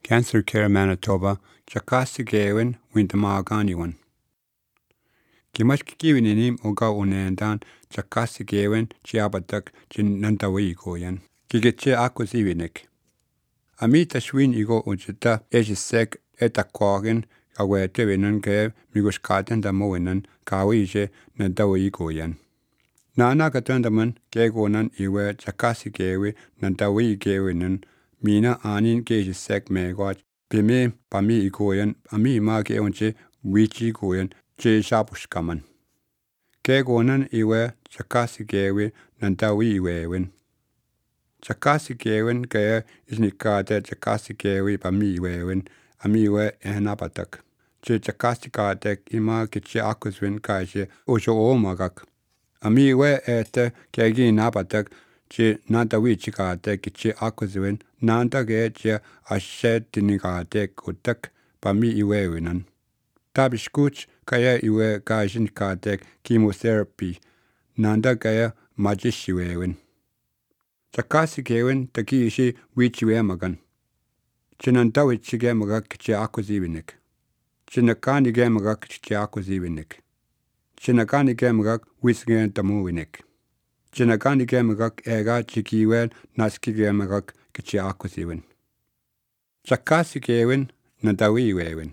Cancer Care Manitoba, Chakasigewen, Wintamaaganiwan. Kimashkiwininim Uga Unendan, Chakasigewen, Chiabatak, Chinantawigoyan. Kigetche Akuzivinik. Amita Schwin Igo Ujita, Ejisek, Etakwagen, Awetewinen Gave, Miguskaten da Moinan, Kawije, Nantawigoyan. Nana Gatundaman, Gegonan Iwe, Chakasigewe, Nantawigewinan. Mina anin geji sek megwat bime pami ikoyen ami ma ge onche wichi goyen che shapushkaman ke gonan iwe chakasi gewe nantawi iwewen chakasi gewen ge isnikate chakasi gewe pami iwewen ami we enapatak che chakasi kate ima kiche akuswen kaje ojo omagak ami we ete kegi napatak che nantawi chikate kiche akuswen Nanta ge ashet tinigate kutak pami iwewinan. Tabiskuch kaya iwe kajin katek chemotherapy. Nanda kaya majishiwewin. Chakasi gewen takishi wichiwe magan. Chinantawi chige magak kiche akuzivinik. Chinakani ge magak kiche akuzivinik. Chinakani ge magak wisgen tamuvinik. Chinakani ge magak ega chikiwen naski ge magak kiche akuziwin. Chakasi gewin nandawi wewin.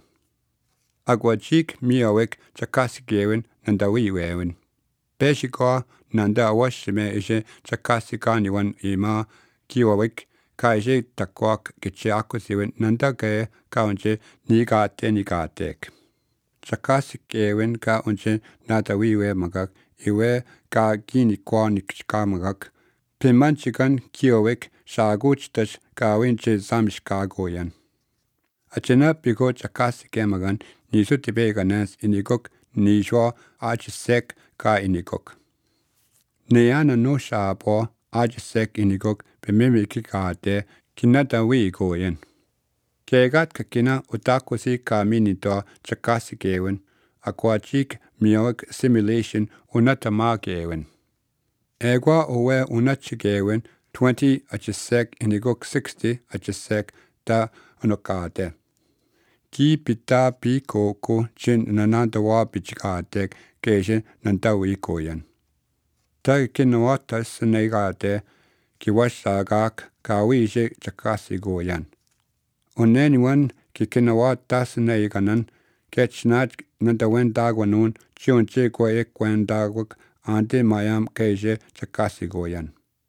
Agwajik miawek chakasi gewin nandawi wewin. Peshika nanda awashime ishe chakasi kaniwan ima kiwawek kaishe takwak kiche akuziwin nanda ge kaunche nigatek. Chakasi gewin ka unche nandawi we magak iwe ka gini kwanik ka magak. Pimanchikan kiowek shaguchtash kawinche zamishkagoyan. Achena pigo chakasi kemagan nisu tibeganes inigok nishwa ajisek ka inigok. Neyana no shabo ajisek inigok bemimiki kate kinata wigoyen. Kegat kakina utakusi ka minito chakasi gewen akwachik miawak simulation unatama gewen. Egwa owe unachigewen 20 achisek inigok 60 achisek ta unokate. Ki pita pi koko chin nanantawa pichikatek keishin nantawi koyan. Ta kinawata sinegate kiwashagak kawishe chakasi goyan. Uneniwan ki kinawata sineganan kechnat nantawen dagwanun chionche kwa ekwen dagwak ante mayam keishe chakasi goyan.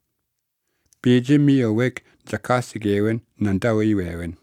Piji miawek chakasi gewen nantawi wewen.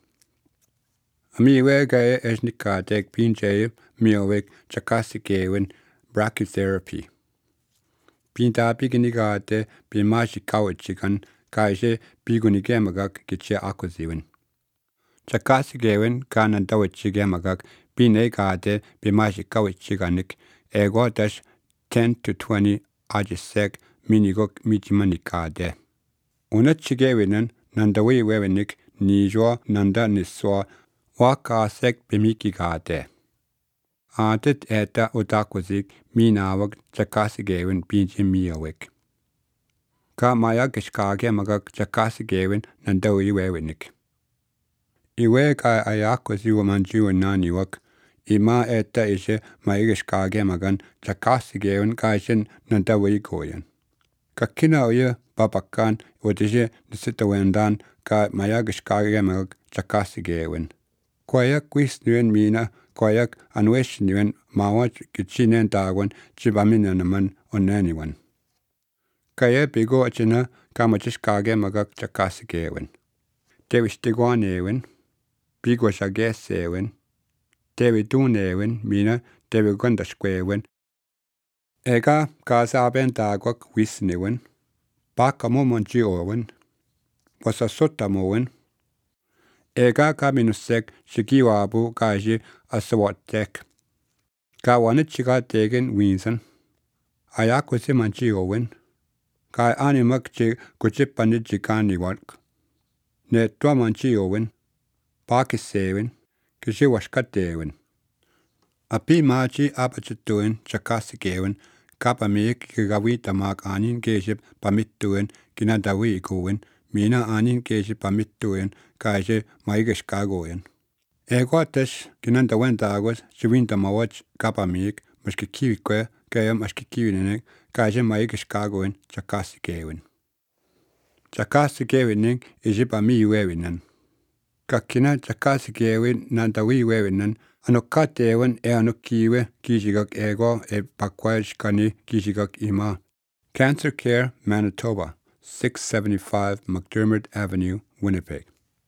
Amiwe gae esnikatek pinche miawek chakasi gewen brachytherapy. Pinta piginigate pimashi kawachikan kaishe pigunigemagak kiche akuziwen. Chakasi gewen kanantawachigемagak pinegate pimashi kawachiganik egotash 10 to 20 ajisek minigok michimanikade. Unachigewinan nandawi wewenik nijwa nanda niswa wakasek pimikigade. Atet eta utakuzik minawak chakasi gewin pinche miawek. Ka mayagishkage magak chakasi gewin nandawi wewenik. Iwe ka ayakuzi wamanjiwa naniwak ima eta ishe mayagishkage magan chakasi gewin kaishin nandawi goyan. Kakina oye babakan udishe nisitawendan ka mayagishkage magak chakasi gewin. Kwayak wisnuen mina kwayak anweshnuen mawach kichinen dagwan chibaminanaman onaniwan. Kaya bigo achina kamachishkage magak chakasi gewin. Tewishtigwan ewin, bigo shages ewin, tewi dun ewin mina tewi gondashkwewen. Ega kasaben dagwak wisniwen, baka momonji owen, wasasota mowen. Ega kaminusek shikiwabu kaji asawatek. Kawanichiga tegen winsan. Ayakusi manchi owen. Kai animak chi kuchipanijikani walk. Netwa manchi owen. Pakisewin. Kishiwashkatewen. Api machi apachituin chakasikewen. Kapamik kigawita mak anin geship pamituen kinadawi ikuwen. Mina anin keisi pamittuin kaisi maigeskagoin. Egoates kinanta wentagos siwinta mawach kapamik maskikivikwe kaya maskikivinenek kaisi maigeskagoin chakasikewin. Chakasikewinin isipamiwewinen. Kakkina chakasikewin nantawiwewinan anokkatewen anokkiwe kisigak ego pakwaiskani kisigak ima. Cancer Care Manitoba, 675 McDermott Avenue, Winnipeg.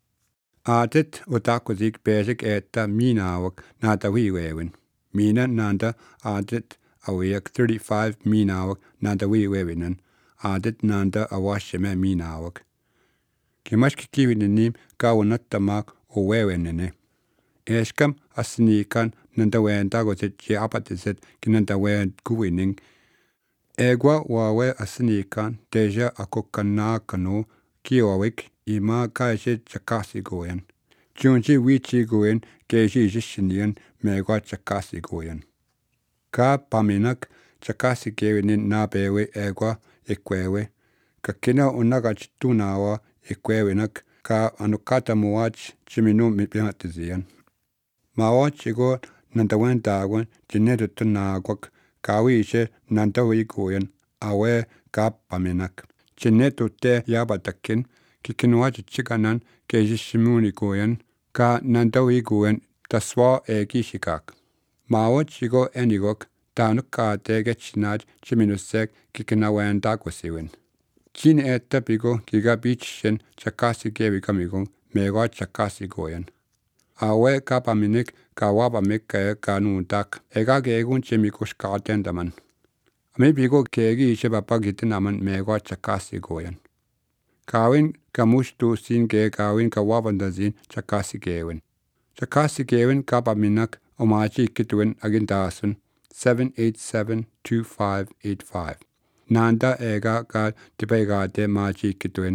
Adet otakozik besik etta minawak natawiwewin. Mina nanda adet awiyak 35 minawak natawiwewinan. Adet nanda awasheme minawak. Kimashkikiwininim kawanattamak owewenene. Eskam asnikan nandawendagosit chiapatisit kinandawen kuwining. Egwa wawe asnikan deja akokkanakano kiowik ima kaisi chakasigoyen. Junji wichigoyen keisi isishinian megwa chakasigoyen. Ka paminak chakasigewinin nabewe egwa ekwewe. Kakina unagach tunawa ekwewinak ka anukata muwach chiminu mipimatizian. Mawach igo nandawendagon jinetu tunagwak kawishe nandawigoyen awe ka paminak. Jinetu te yabatakin kikinuwachi chikanan keisishimunigoyen ka nandawigoyen taswa egishikak. Mawach igo enigok tanukate gechinaj chiminusek kikinawendagwasiwin. Chin etapigo gigabichin chakasigewikamigon megwa chakasigoyen. Awe kapaminik kawabamik kaya kanuntak egagegun chimikushkatendaman. Amibigo kegi ishebapagitinaman megwa chakasigoyen. Kawin kamushtu singe kawin kawabandazin chakasigewin. Chakasigewin kapaminak omachi kitwin agindasun 787-2585. Nanda ega ka tipegate machi kitwin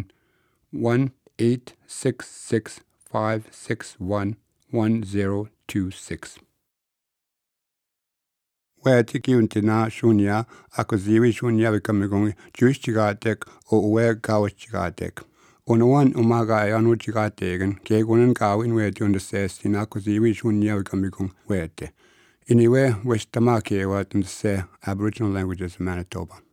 1-866-561-1026. Weti kiuntina shunya akuziwi shunya wikamigong juishchigatek o uwe gawishchigatek. Unawan umaga ayanu chigategen kegunan gawin weti undasestin akuziwi shunya wikamigong weti. Anyway, West Tamaki, Aboriginal Languages of Manitoba.